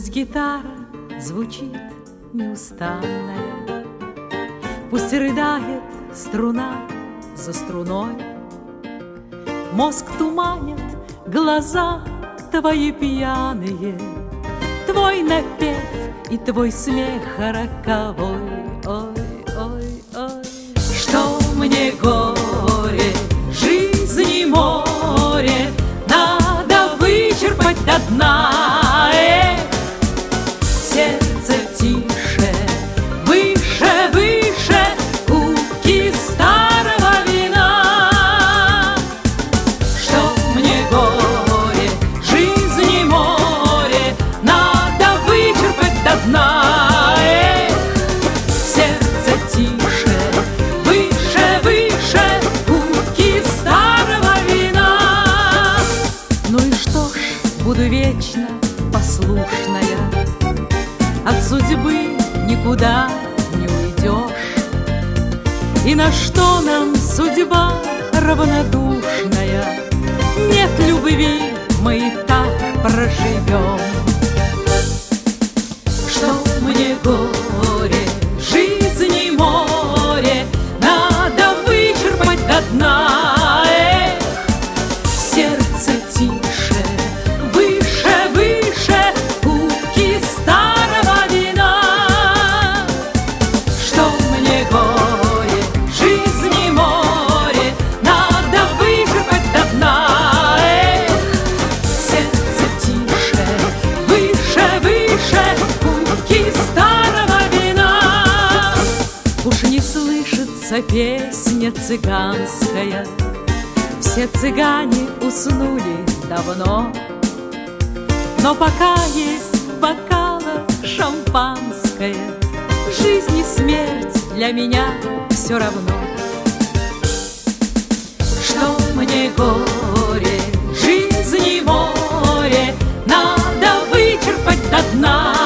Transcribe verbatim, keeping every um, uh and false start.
Пусть гитара звучит неустанная, пусть рыдает струна за струной, мозг туманит глаза твои пьяные, твой напев и твой смех роковой. Ой, ой, ой, что мне горе, жизни море, надо вычерпать до дна. Эх, сердце тише, выше, выше кубки старого вина. Что мне горе, жизни море, надо вычерпать до дна. Эх, сердце тише, выше, выше кубки старого вина. Ну и что ж, буду вечно послушная, от судьбы никуда не уйдешь. И на что нам судьба равнодушная? Нет любви, мы и так проживем. Что мне горе, жизни море, надо вычерпать до дна. Эх, сердце тише, выше, выше кубки старого вина. Что мне горе, жизни море, надо вычерпать до дна. Эх, сердце тише, выше, выше кубки старого вина. Уж не слышится песня цыганская, все цыгане уснули давно, но пока есть в бокалах шампанское, жизнь и смерть для меня все равно. Что мне горе, жизни море, надо вычерпать до дна.